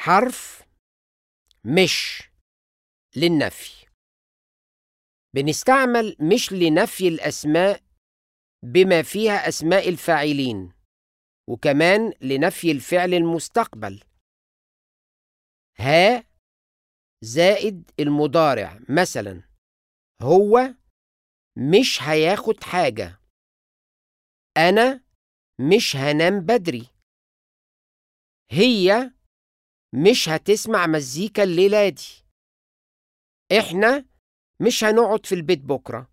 حرف مش للنفي. بنستعمل مش لنفي الأسماء بما فيها أسماء الفاعلين، وكمان لنفي الفعل المستقبل. ها زائد المضارع، مثلا هو مش هياخد حاجة، أنا مش هنام بدري، هي مش هتسمع مزيكا الليلة دي، إحنا مش هنقعد في البيت بكرة.